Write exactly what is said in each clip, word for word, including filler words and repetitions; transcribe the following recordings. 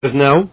Now,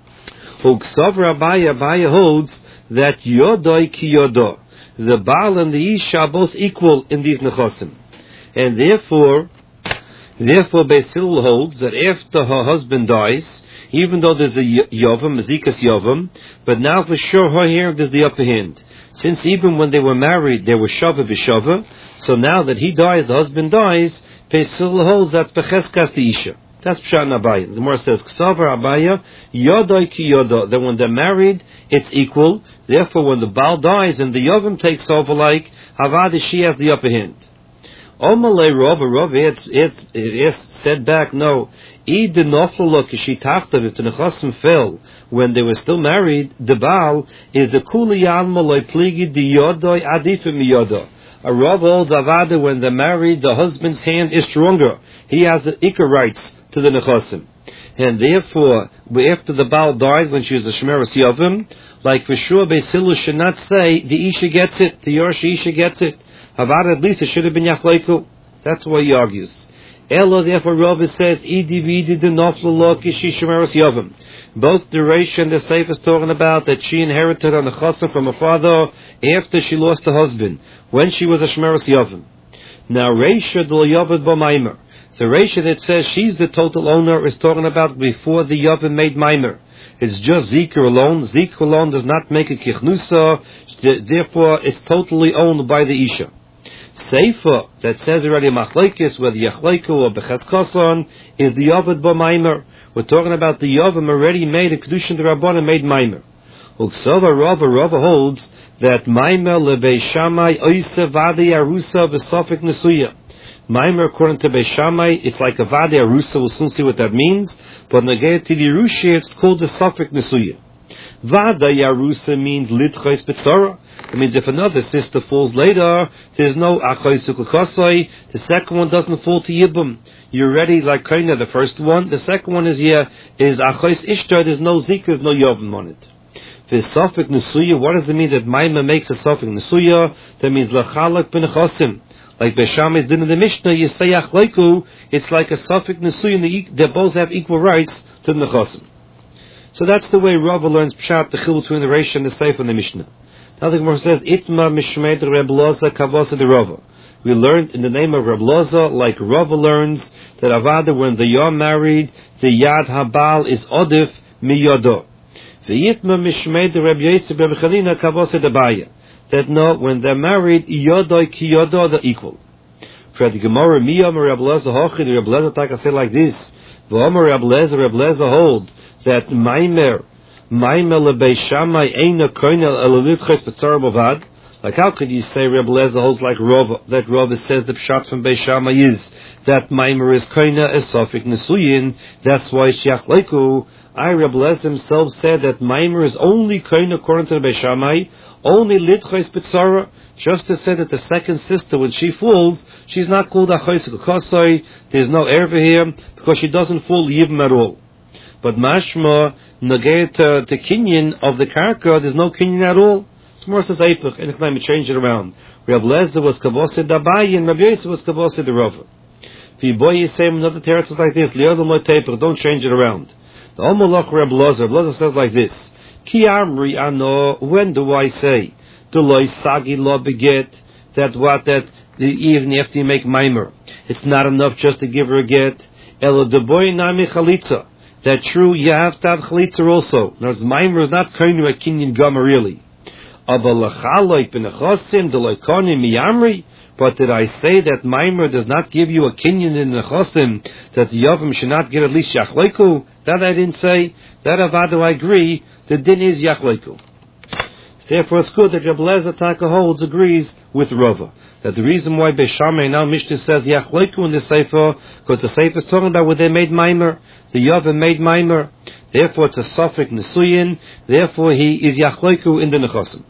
Uksav Abaya, Abaya holds that Yodoi ki Yodo, the Baal and the Isha are both equal in these Nechosim. And therefore, therefore Beis Hillel holds that after her husband dies, even though there's a Yovam, a Zikas Yovam, but now for sure her hair there's the upper hand. Since even when they were married, they were Shava b'Shava, so now that he dies, the husband dies, Beis Hillel holds that Becheskas the Isha. That's Pshat and Abaya. The Gemara says, Ksavar Abaya, Yodoi ki Yodo. That when they're married, it's equal. Therefore, when the Baal dies and the Yovam takes over, like Havada, she has the upper hand. Omalei Rav, Rav, it's, it's, it's said back, no. I de noflalo kishitachtav, if the Nechosim fell when they were still married, the Baal is the Kuli Almaloi Pligi di Yodoi Adifim Yodo. A Rav holds Avada when they're married, the husband's hand is stronger. He has the Ikar rights to the Nechosim. And therefore, after the Baal died, when she was a Shemeres Yavim, like for sure, Beis Hillel should not say, the Isha gets it, the Yorsha Isha gets it. Avada, at least it should have been Yachleiku. That's why he argues. Ella, therefore, Rav says, Idi vidi de noflalo kishi Shemeres Yavim. Both the Reish and the Seif is talking about that she inherited on the Chosim from her father after she lost her husband, when she was a Shemeres Yavim. Now, Reish de Yavad B'Maimer. The Reisha that says she's the total owner is talking about before the Yavim made Maimer. It's just Zikr alone. Zikr alone does not make a Kichnusa, therefore it's totally owned by the Isha. Seifa, that says already Machlekes, whether Yachleiku or Becheskason, is the Yavad B'Maimer. We're talking about the Yavim already made a Kedushin the Rabbanan made Maimer. Uksava Rava, Rava holds that Maimer lebei Shammai oisa vadi arusa v'sofik nesuya. Maimer, according to Beis Shammai, it's like a Vade Arusa. We'll soon see what that means. But Nagaya to the Yerusha, it's called the Safek Nesuya. Vade Arusa means Litchos Betzara. It means if another sister falls later, there's no Achos Ukukosoi. The second one doesn't fall to Yibum. You're ready like Kaina, the first one. The second one is here, is Achos Ishtar. There's no Zika, there's no Yovim on it. The Safek Nesuya, what does it mean that Maimer makes a Safek Nesuya? That means Lachalak Ben Chosim. Like Beis Shammai's din in the Mishnah, you say Achleiku, it's like a Safek Nesuyin, they both have equal rights to the Nechosim. So that's the way Rava learns Pshat, the Chil between the Reish and the Seif and the Mishnah. Now the Gemara says, Itma Mishmeid Reb Loza Kavosa de Rava. We learned in the name of Reb Loza, like Rava learns, that Avada, when they are married, the Yad Habal is Odif Mi Yodo. The Itma Mishmeid Reb Yosef Reb Chalina Kavosa de Baya. That no, when they're married, Yodoi ki Yodo, they're equal. For the Gemara, Miyam Reb Lezer Hochid, Reb Lezer Taka say like this, V'omer Reb Lezer, Reb Lezer hold, that Maimer, Maimer lebei Shammai, Eina Koina, Elulitches Betzara Bovad. Like how could you say Reb Lezer holds like Rava, that Rava says the Pshat from Beis Shammai is, that Maimer is Koina, is Sofik Nesuyin, that's why Shiach Leiku. I, Reb Lezer himself said that Maimer is only Koina according to the Beis Shammai, only Litchos Betzara, just to say that the second sister, when she falls, she's not called Achos Ukosoi, there's no erva here, because she doesn't fall Yibim at all. But Mashma, Nagayat to Kinyan of the Karka, there's no Kinyan at all. Tomorrow says Eipach, and time we change it around. Reb Lezer was Kavosid Abayi, and Reb Yosef was Kavosid Rava. If you boy say another territory like this, Liodom Lo Teipach, don't change it around. The Omolach Reb Lezer, Reb Lezer says like this, Ki Amri Ano, when do I say the loy sagi lo beget, that what that even after you make Maimer, it's not enough just to give her a get. Elo de boy nami chalitza, that true you have to have chalitza also. Now Maimer is not koinu a kinyan gama really. Aba lachaloik benechosim de loy konim mi Amri. But did I say that Maimer does not give you a kinyan in the chosim, that the Yavim should not get at least yachleiku? That I didn't say. That avadu I agree. The din is yachleiku. Therefore, it's good that Reb Lezer Taka holds agrees with Rava that the reason why Beis Shammai now Mishnah says yachleiku in the Sefer, because the Sefer is talking about where they made Maimer, the Yavim made Maimer. Therefore, it's a Safek Nesuyin. Therefore, he is yachleiku in the Nechosim.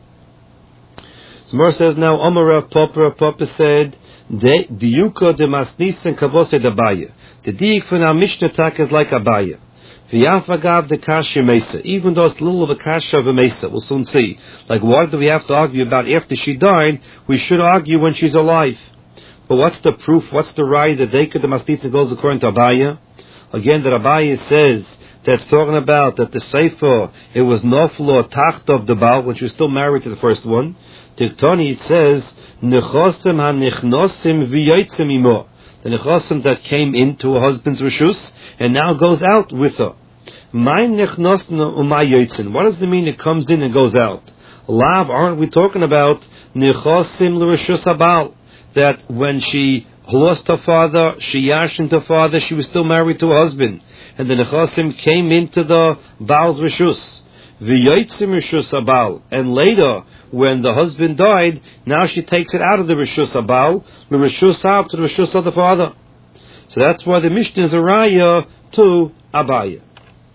So Mor says now, Omar Rav Papa, Rav Papa said, Diyuka de Masnis and Kavose de Abaya. The diik for our Mishnah Taka is like Abaya. V'yafagav de kasha mesa, even though it's a little of a kasha of a mesa, we'll soon see. Like, what do we have to argue about after she died? We should argue when she's alive. But what's the proof? What's the right that they could the mastitza goes according to Abaya? Again, that Abaya says that's talking about that the Sefer, it was Noflo Tacht of the Baal, when she was still married to the first one. Tiktoni, it says, Nechosim ha-nichnosim v'yotzim imo. The nechosim that came into her husband's reshus, and now goes out with her. My nechnosna umay yotzin. What does it mean it comes in and goes out? Lav, aren't we talking about nechosim l'reshus habal? That when she lost her father, she yashed her father, she was still married to her husband. And the nechosim came into the Baal's reshus. V'yotzim reshus habal. And later, when the husband died, now she takes it out of the reshus habal, the reshus out to the reshus of the father. So that's why the Mishnah is a raya to Abaya.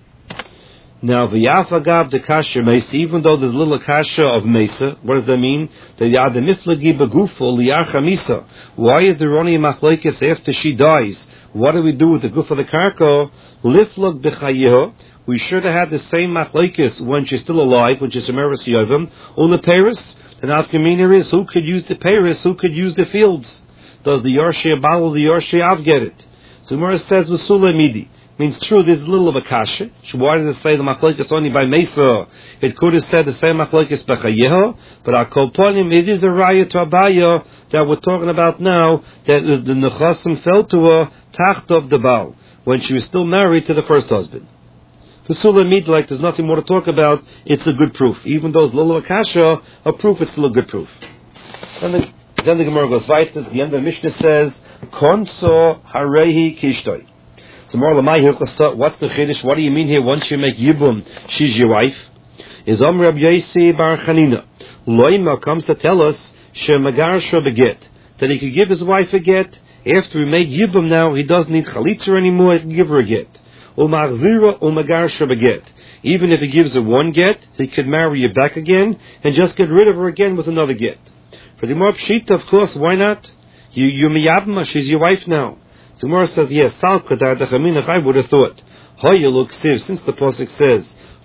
Now, v'yafagav de kasha mesa, even though there's a little kasha of mesa, what does that mean? The yada miflagi begufo liyacha misa. Why is there only a machlokes after she dies? What do we do with the guf of the karka? Liflag b'chayeha. We should have had the same machlokes when she's still alive, which is Semeres Yovim, on the Paris. The nafkamina is who could use the Paris, who could use the fields. Does the Yorshei Abal or the Yorshei Av get it? So Gemara says V'sula Midi. Means true, there's a little of a kasha. Why does it say the machlokes only by Mesa? It could have said the same machlokes b'chayeha, but our kolponim, it is a raya to Abaya that we're talking about now, that the nechasim fell to her tacht of the Baal, when she was still married to the first husband. V'sula Midi, like there's nothing more to talk about, it's a good proof. Even though it's a little of a kasha, a proof, it's still a good proof. And the, then the Gemara goes weiter, the end of the Mishnah says, Konso harehi kishtoi. So more what's the chiddush? What do you mean here? Once you make yibum, she's your wife. Is Om Rab Yosi Bar Chanina. Loima comes to tell us shemagar beget, that he could give his wife a get. After he made yibum, now he doesn't need chalitza anymore. He can give her a get. Umachzira umagar beget. Even if he gives her one get, he could marry her back again and just get rid of her again with another get. For the more pshita, of course, why not? You you miyabma, she's your wife now. So Gemara says, yes, I would have thought. Since the pasuk says,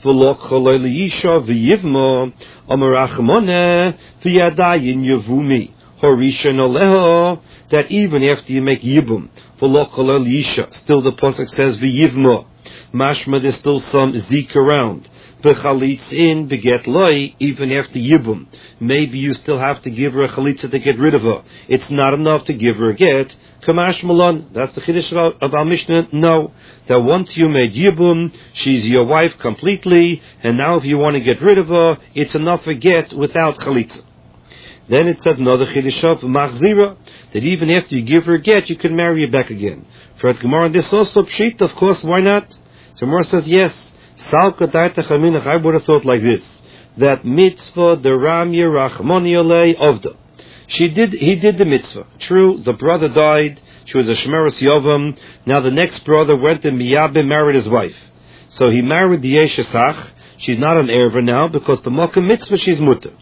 that even after you make yibum, still the pasuk says, v'yivma. Mashma, there's still some zik around. B'chalitz in beget loy, even after yibum. Maybe you still have to give her a chalitza to get rid of her. It's not enough to give her a get. Kamash Malon, that's the chiddush of our Mishnah. No, that once you made yibum, she's your wife completely, and now if you want to get rid of her, it's enough a get without chalitza. Then it says another chiddush of machzira, that even after you give her a get, you can marry her back again. For Gemara, this also pshit, of course, why not? So Gemara says, yes, I would have thought like this, that mitzvah deram yerachmoni olei ovda. She did, he did the mitzvah. True, the brother died, she was a Shemeres Yovam, now the next brother went and Miyabim married his wife. So he married the Yeshesach, she's not an erva now, because the Mokkah mitzvah she's mutter.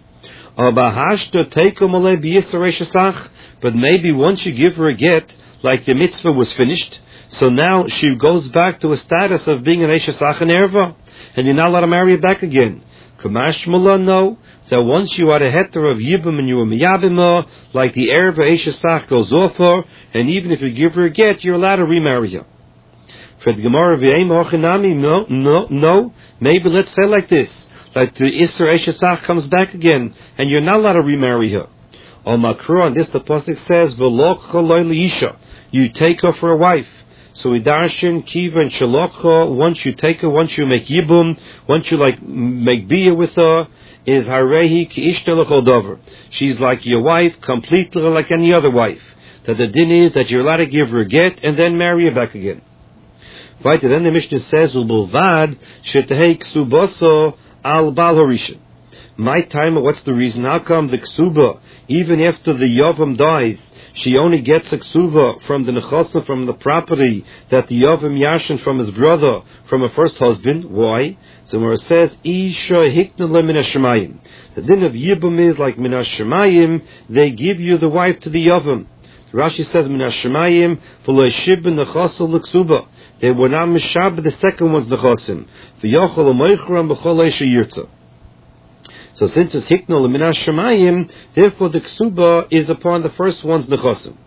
But maybe once you give her a get, like the mitzvah was finished, so now she goes back to a status of being an Yeshesach and erva, and you're not allowed to marry her back again. Kamash Mullah, no. So once you are a heter of yibum and you are miyabima, like the erva Eishesach goes off her, and even if you give her a get, you're allowed to remarry her. For the Gemara v'yeim hochinami, no, no, no. Maybe let's say like this, like the Isser Eishesach comes back again, and you're not allowed to remarry her. On Makro, and this the pasuk says, v'lo choloi liisha, you take her for a wife. So we darshan kiva and shalokha. Once you take her, once you make yibum, once you like make bia with her, is harehi ki ishta l'chol dover. She's like your wife, completely like any other wife. That the din is that you're allowed to give her a get and then marry her back again. Right, and then the Mishnah says ulbulvad shetehei ksubaso al bal harishan. My time, what's the reason? How come the ksuba, even after the yavam dies, she only gets a ksuva from the nechasa, from the property that the Yavam Yashin from his brother, from her first husband? Why? So where it says, Isha hiknele min hashemayim. The din of Yibum is like min hashemayim, they give you the wife to the Yavam. Rashi says, min hashemayim, v'lo yeshibben nechasa l'ksuba. They were not mishab, the second one's nechasim. V'yochol ha'moichram b'chol eisha yirtza. So since it's hiknol min hashemayim, therefore the ksuba is upon the first one's nechasim.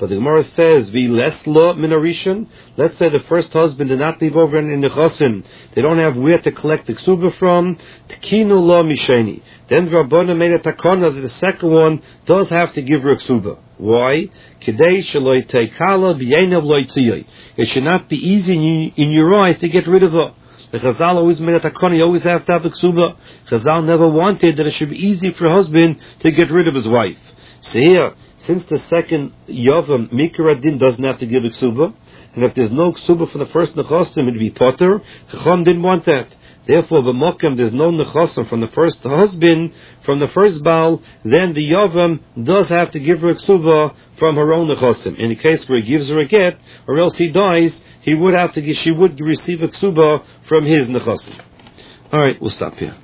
But the Gemara says, "Vi less law minarishan." Let's say the first husband did not leave over in the nechasim; they don't have where to collect the ksuba from. Tkinu law misheni. Then Rabbana made a takana that the second one does have to give her a ksuba. Why? Kedei shaloi teikala b'yeinav lo yitziyai. It should not be easy in, you, in your eyes to get rid of her. The Chazal always made a takana; you always have to have a ksuba. Chazal never wanted that it should be easy for a husband to get rid of his wife. So here, since the second Yavam, Mikra Din doesn't have to give a ksuba, and if there's no ksuba for the first Nechosim, it would be Potter. Chacham didn't want that. Therefore, b'mokem, there's no Nechosim from the first husband, from the first Baal, then the Yavam does have to give her a ksuba from her own Nechosim. In the case where he gives her a get, or else he dies, he would have to give, she would receive a ksuba from his Nechosim. Alright, we'll stop here.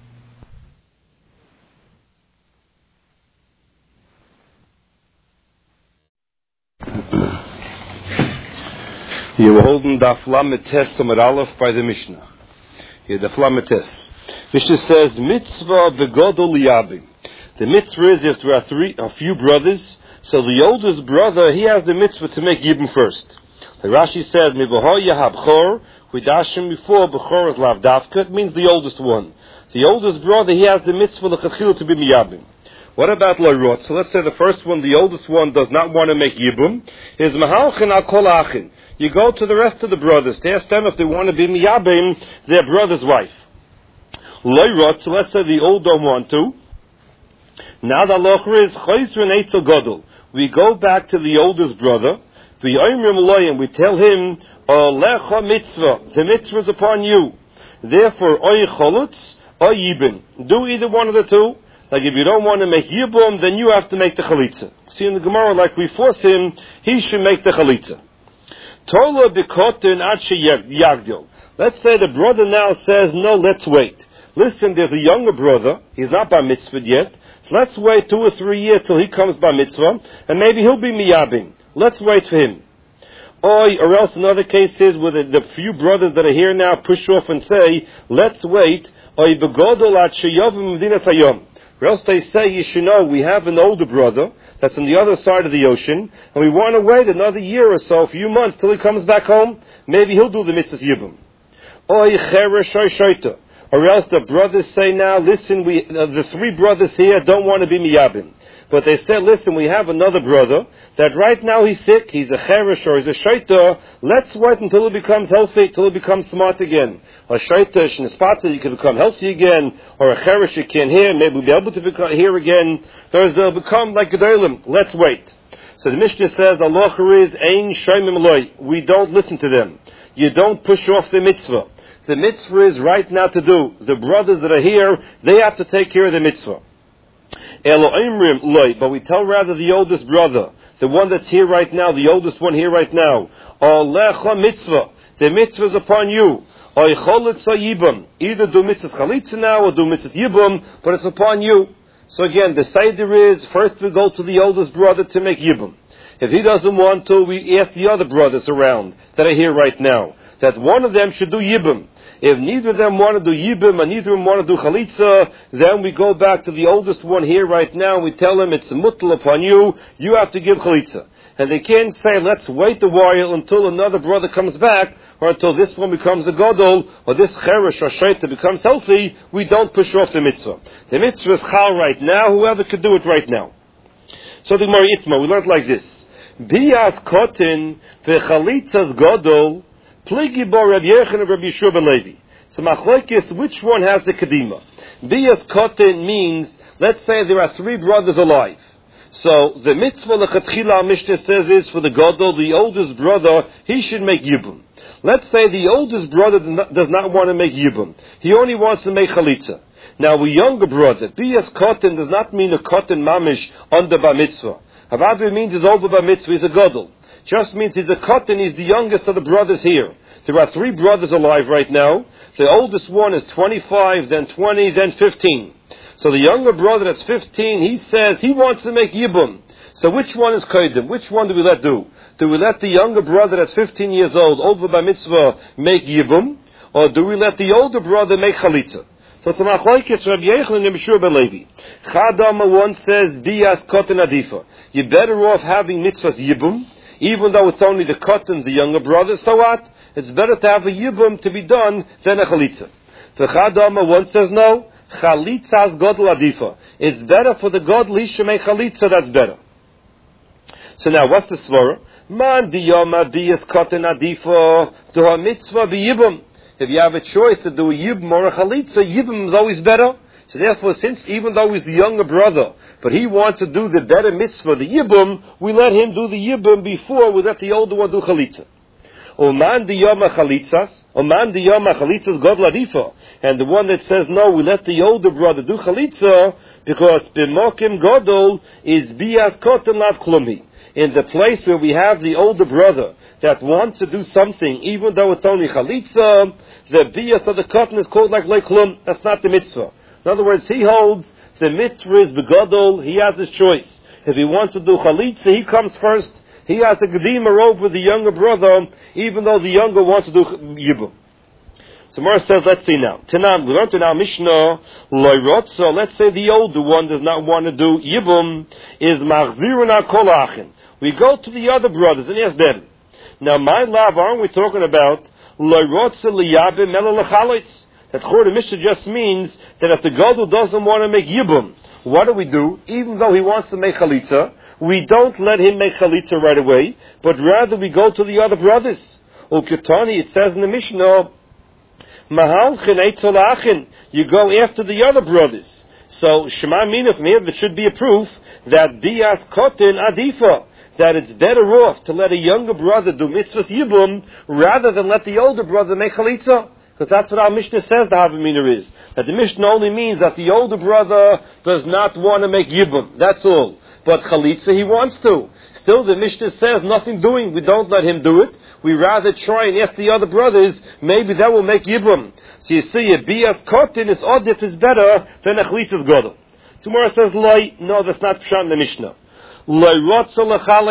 You were holding Daf Lametes Samad Aleph by the Mishnah. Here, Daf Lametes. Mishnah says, Mitzvah begodol liyabim. The mitzvah is if there are three, a few brothers, so the oldest brother, he has the mitzvah to make yibum first. The Rashi says, Mivaho yahab chor, Huidashim before Bechor is lav dafka, it means the oldest one. The oldest brother, he has the mitzvah l'chachil to be miyabim. What about loyrot? So let's say the first one, the oldest one, does not want to make yibum. Is mahalchin al kol achin. You go to the rest of the brothers to ask them if they want to be miyabim their brother's wife. Loyrot, so let's say the old don't want to. Now the locher is choisrin eitzel godel. We go back to the oldest brother. We oimrim loyim. We tell him, olecha mitzvah. The mitzvah is upon you. Therefore, oy cholutz, oy yibin. Do either one of the two. Like if you don't want to make yibum, then you have to make the chalitza. See in the Gemara, like we force him, he should make the chalitza. Tola bikotin ache yagdil. Let's say the brother now says, no, let's wait. Listen, there's a younger brother, he's not bar mitzvah yet, so let's wait two or three years till he comes bar mitzvah, and maybe he'll be miyabim. Let's wait for him. Or, or else another case is where the, the few brothers that are here now push off and say, let's wait, or or else they say, you should know, we have an older brother that's on the other side of the ocean, and we want to wait another year or so, a few months, till he comes back home. Maybe he'll do the mitzvah yibum. Or else the brothers say now, listen, we uh, the three brothers here don't want to be miyabim. But they said, listen, we have another brother that right now he's sick, he's a cherish or he's a shaita. Let's wait until he becomes healthy, till he becomes smart again. A shaita, shnispata, you can become healthy again, or a cherish you can't hear, maybe we'll be able to become, hear again. There's, they'll become like gedolim. Let's wait. So the Mishnah says, Allah is ein shoymim loy. We don't listen to them. You don't push off the mitzvah. The mitzvah is right now to do. The brothers that are here, they have to take care of the mitzvah. But we tell rather the oldest brother, the one that's here right now, the oldest one here right now, mitzvah, the mitzvah is upon you. Either do mitzvah chalitza now or do mitzvah yibum, but it's upon you. So again, the seder is, first we go to the oldest brother to make yibum. If he doesn't want to, we ask the other brothers around that are here right now, that one of them should do yibum. If neither of them want to do yibum and neither of them want to do chalitza, then we go back to the oldest one here right now and we tell him it's a mutal upon you, you have to give chalitza. And they can't say, let's wait a while until another brother comes back, or until this one becomes a gadol, or this cherish or shaita becomes healthy. We don't push off the mitzvah. The mitzvah is chal right now, whoever could do it right now. So the Gemara Itma, we learned like this. Biyas kotin v'chalitzas gadol pligi bo Rabbi Yechon and Rabbi Yeshua ben Levi. So machlokes, which one has the kedima? Biyas kotin means, let's say there are three brothers alive. So the mitzvah lechatchila Mishnah says is for the gadol, the oldest brother, he should make yibum. Let's say the oldest brother does not, does not want to make yibum. He only wants to make chalitza. Now a younger brother, biyas kotin does not mean a kotin mamish under bar mitzvah. Havadu means he's over bar mitzvah, he's a gadol. Just means he's a kotin, he's the youngest of the brothers here. There are three brothers alive right now. The oldest one is twenty-five, then twenty, then fifteen. So the younger brother that's fifteen, he says he wants to make yibum. So which one is kodim? Which one do we let do? Do we let the younger brother that's fifteen years old, over bar mitzvah, make yibum? Or do we let the older brother make chalitza? So it's a machlokes Rabbi Yochanan and Meshur ben Levi. Chadama one says bias koten adifa. You're better off having mitzvahs yibum, even though it's only the koten, the younger brother. So what? It's better to have a yibum to be done than a chalitza. The Chadama one says no. Chalitzas godel adifa. It's better for the godel yishmei chalitza. That's better. So now, what's the svara? Man diyama bias koten adifa to a mitzvah be yibum. If you have a choice to do a yibum or a chalitza, yibum is always better. So therefore, since even though he's the younger brother, but he wants to do the better mitzvah, the yibum, we let him do the yibum before we let the older one do chalitza. Oman diyama chalitzas, oman diyama chalitzas god ladifa. And the one that says no, we let the older brother do chalitza because b'mokim godol is bias koten lav klumi. In the place where we have the older brother that wants to do something, even though it's only chalitza, the bias of the cotton is called like leiklum. That's not the mitzvah. In other words, he holds the mitzvah is begadol. He has his choice. If he wants to do chalitza, he comes first. He has a gedima over the younger brother, even though the younger wants to do yibum. So Mara says, let's see now. Tanam, we learned in our Mishnah, loyrotza. Let's say the older one does not want to do yibum. Is machziruna kol achin. We go to the other brothers and ask them. Now, my love, aren't we talking about loyrotza liyabim ela lechalitz? That Chor Mishnah just means that if the gadol doesn't want to make yibum, what do we do? Even though he wants to make chalitza, we don't let him make chalitza right away, but rather we go to the other brothers. Uketani, it says in the Mishnah, mahalchin eitolachin. You go after the other brothers. So Shema Mina from here, there should be a proof that bias kotin adifa. That it's better off to let a younger brother do mitzvahs yibum rather than let the older brother make chalitza. Because that's what our Mishnah says the Havamina is. That the Mishnah only means that the older brother does not want to make yibum. That's all. But chalitza he wants to. Still the Mishnah says nothing doing. We don't let him do it. We rather try and ask the other brothers, maybe that will make yibum. So you see, a bias kotin is odif is better than a chalitza's gadol. So Mora says, Loi, no, that's not pshat in the Mishnah. I tell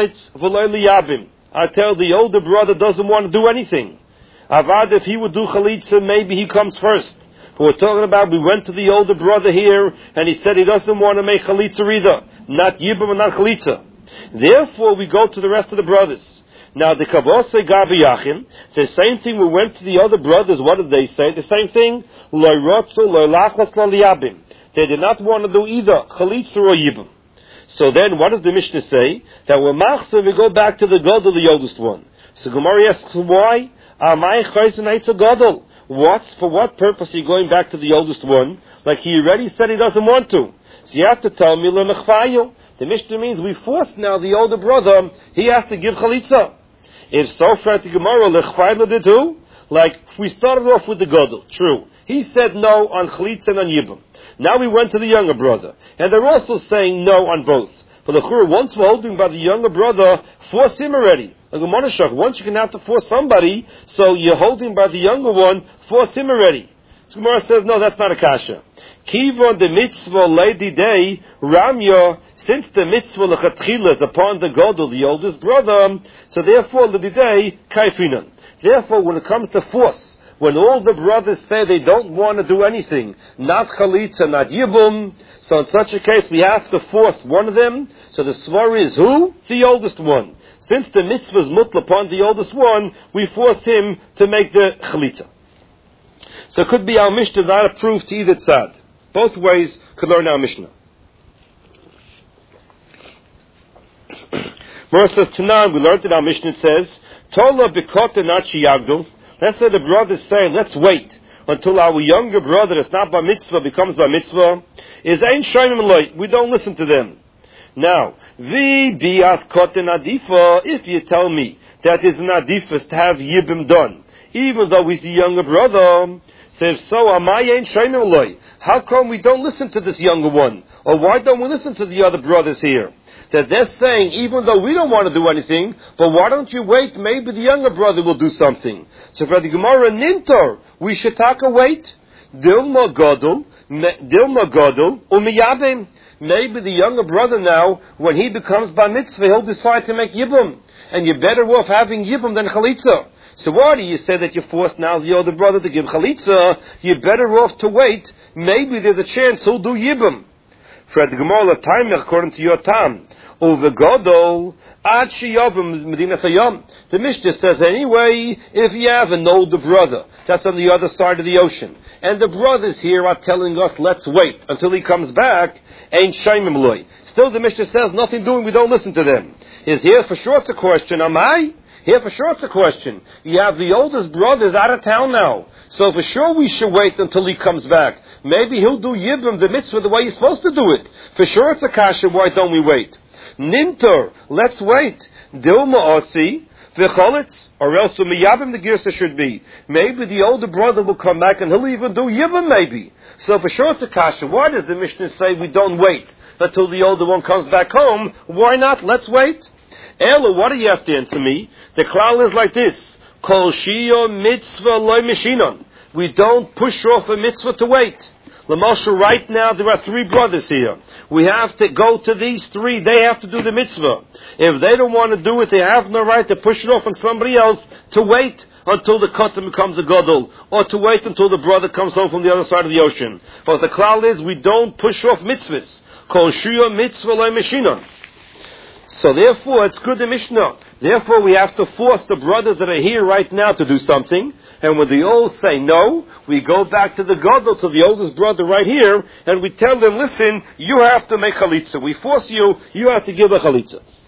the older brother doesn't want to do anything. Avad, if he would do chalitza, maybe he comes first. But we're talking about, we went to the older brother here, and he said he doesn't want to make chalitza either. Not yibum and not chalitza. Therefore, we go to the rest of the brothers. Now, the kavose gabi yachim, the same thing, we went to the other brothers, what did they say? The same thing, lo rotzu, lo lachos, lo liyabim. They did not want to do either chalitza or yibum. So then, what does the Mishnah say? That we're machzor, we go back to the gadol, the oldest one. So Gemara asks, why? Amai chayzen eitz gadol. What? For what purpose are you going back to the oldest one? Like he already said he doesn't want to. So you have to tell me, l'nechvayu. The Mishnah means we force now the older brother, he has to give chalitza. If so, for the Gemara, l'chvayu did who? Like, we started off with the gadol. True. He said no on chalitza and on yibum. Now we went to the younger brother. And they're also saying no on both. But the Chur, once we're holding by the younger brother, force him already. Like a monashach, once you can have to force somebody, so you're holding by the younger one, force him already. So Gemara says, no, that's not a kasha. Kivon the mitzvah lady day, ramya, since the mitzvah lechatchila is upon the gadol, the oldest brother, so therefore the day kaifinan. Therefore, when it comes to force, when all the brothers say they don't want to do anything, not chalitza, not yibum, so in such a case we have to force one of them. So the svar is who? The oldest one. Since the mitzvah is mutla upon the oldest one, we force him to make the chalitza. So it could be our Mishnah not approved to either tzad. Both ways could learn our Mishnah. Mora says, Tanan, we learned in our Mishnah, it says, Tola b'kota not sheyagdu. Let's say the brothers say, let's wait until our younger brother that's not bar mitzvah becomes bar mitzvah. Is ein shoymim loy. We don't listen to them. Now, vi bias koten adifa, if you tell me that is an adifas to have yibim done, even though he's a younger brother, so if so, amay ein shoymim loy. How come we don't listen to this younger one? Or why don't we listen to the other brothers here? That they're saying, even though we don't want to do anything, but why don't you wait? Maybe the younger brother will do something. So for the Gemara Nintor, we should take a wait. Dilma Gadol, Dilma Gadol, Umiyabim. Maybe the younger brother now, when he becomes bar mitzvah, he'll decide to make yibum. And you're better off having yibum than chalitza. So why do you say that you're forced now the older brother to give chalitza? You're better off to wait. Maybe there's a chance he'll do yibum. For the Gemara time, according to your time, over Godol, Ad Shiyavim Medina Sayam. The Mishnah says anyway, if you have an older brother, that's on the other side of the ocean, and the brothers here are telling us, let's wait until he comes back, ain't shaimim loy. Still the Mishnah says, nothing doing, we don't listen to them. Is here for sure it's a question, am I? Here for sure it's a question. You have the oldest brother's out of town now. So for sure we should wait until he comes back. Maybe he'll do Yibam, the mitzvah, the way he's supposed to do it. For sure it's a kasha, why don't we wait? Ninter, let's wait. Dilma Osi, V'cholitz, or else the Miyabim the Girsa should be. Maybe the older brother will come back and he'll even do Yibam maybe. So for sure it's a kasha. Why does the Mishnah say we don't wait until the older one comes back home? Why not? Let's wait. Ella, what do you have to answer me? The klal is like this. Kol shio mitzvah loy mishinon. We don't push off a mitzvah to wait. L'moshe, right now there are three brothers here. We have to go to these three. They have to do the mitzvah. If they don't want to do it, they have no right to push it off on somebody else to wait until the katan becomes a gadol, or to wait until the brother comes home from the other side of the ocean. But the klal is we don't push off mitzvahs. Kol shio mitzvah loy mishinon. So therefore, it's good the Mishnah. Therefore, we have to force the brothers that are here right now to do something. And when they all say no, we go back to the gadol, to the oldest brother right here, and we tell them, listen, you have to make chalitza. We force you, you have to give a chalitza.